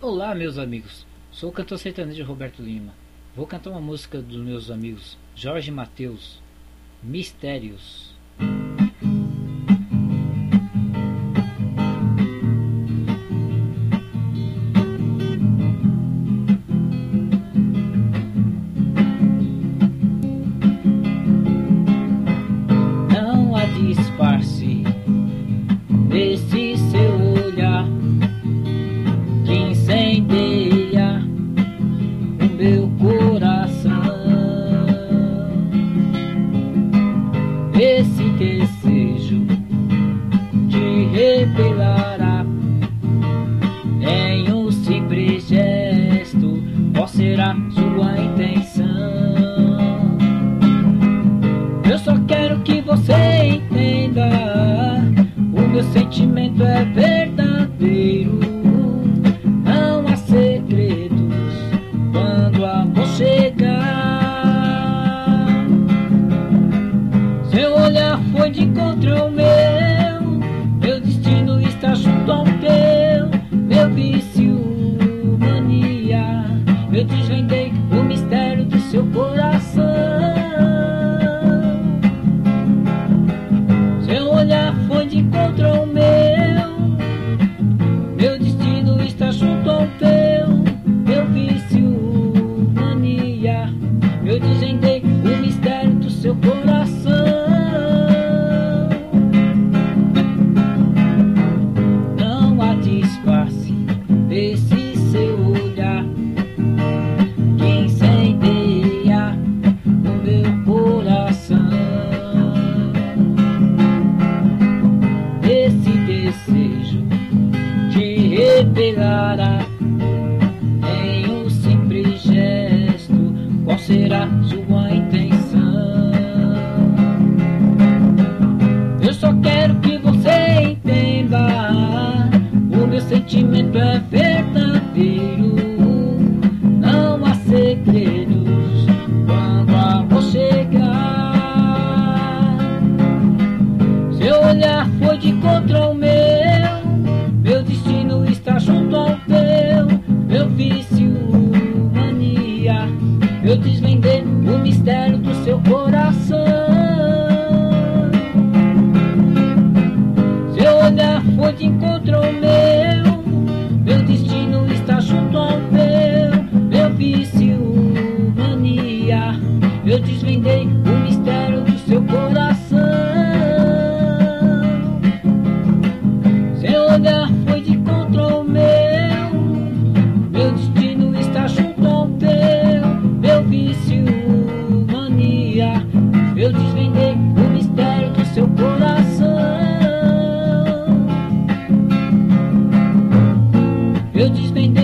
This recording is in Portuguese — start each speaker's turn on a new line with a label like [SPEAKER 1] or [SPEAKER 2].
[SPEAKER 1] Olá, meus amigos. Sou o cantor sertanejo Roberto Lima. Vou cantar uma música dos meus amigos Jorge Mateus, Mistérios. Não há disfarce nesse seu olhar que incendeia o meu coração. Esse desejo te revelará em um simples gesto. Qual será sua intenção? Eu só quero que você entenda: o meu sentimento é verdadeiro. Não há segredos quando o amor chegar. Seu olhar foi de encontro ao meu destino está junto ao teu. Meu vício, mania, eu desvendei o mistério do seu coração. Seu olhar foi de encontro ao meu destino está junto ao teu. Meu vício, mania, eu desvendei o mistério do seu coração. Não há disfarce desse seu olhar que incendeia o meu coração. Esse desejo te revelará em um simples gesto. Qual será sua intenção? Eu só quero que você entenda: o meu sentimento é verdadeiro. Não há segredos quando o amor chegar. Seu olhar foi de encontro ao meu destino está junto ao teu. Meu vício, mania, eu desvendei o mistério do seu coração. Seu olhar foi de encontro ao meu destino está junto ao teu. Meu vício, mania, eu desvendei o mistério do seu coração. Seu olhar foi de encontro ao meu destino está junto ao teu. Meu vício, mania, eu desvendei o mistério do seu coração. Eu desvendei